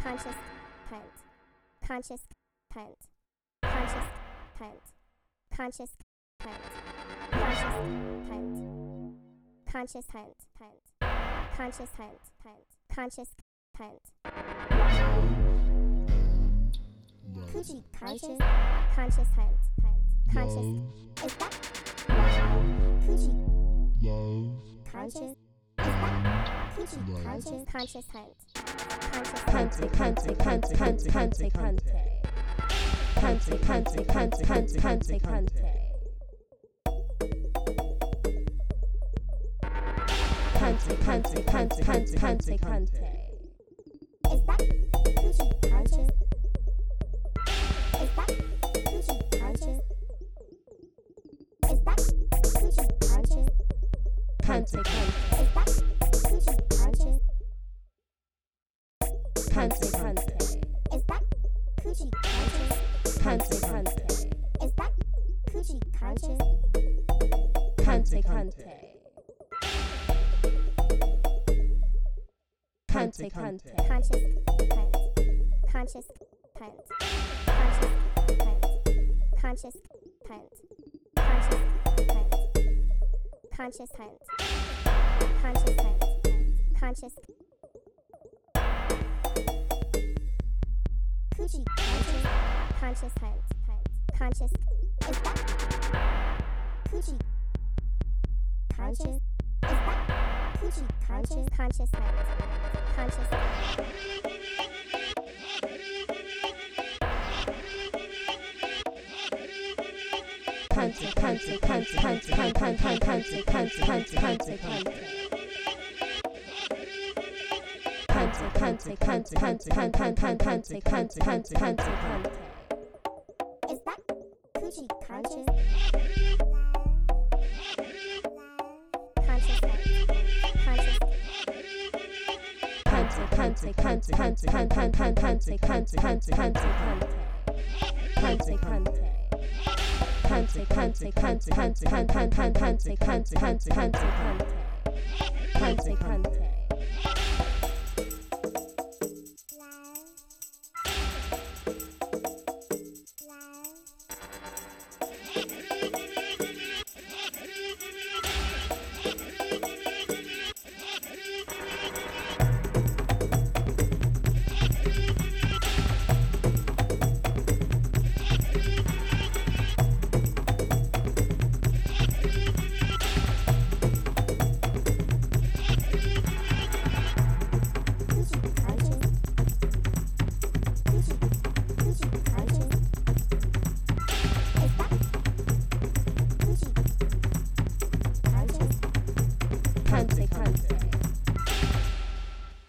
conscious cunt, conscious cunt, conscious cunt, conscious cunt, conscious cunt, conscious cunt, conscious cunt, coochie conscious, conscious cunt, conscious, is that coochie conscious, is that coochie conscious, conscious cunt. Cante, cante, cante, cante, cante, cante. Cante, cante, cante, cante, cante, cante. Cante, cante, cante, cante, cante, cante. Is that coochie conscious? Is that coochie conscious? Is that coochie conscious? Cante, cante. Is that coochie conscious? Cante, cante. Is that coochie conscious? Cante, cante. Is that coochie conscious? Cante, cante. Cante, cante. Conscious cunt. Conscious cunt. Conscious cunt. Conscious cunt. Conscious cunt. Conscious cunt. Conscious cunt. Conscious coochie conscious, conscious cunt, conscious, is that coochie conscious, is that coochie conscious, conscious cunt, conscious cante, cante, cante, cante, cante, cante, cante, cante, cante, cante, cante. Cante, cante, cante, cante, cante, cante, cante, cante, cante, cante. Is that coochie conscious? Conscious cunt. Conscious. Cante, cante, cante, cante, cante, cante, cante, cante, cante, cante, cante. Cante, cante. Cante, cante, cante, cante, cante, cante, cante, cante, cante, cante, cante. Cante, cante. Cante, cante.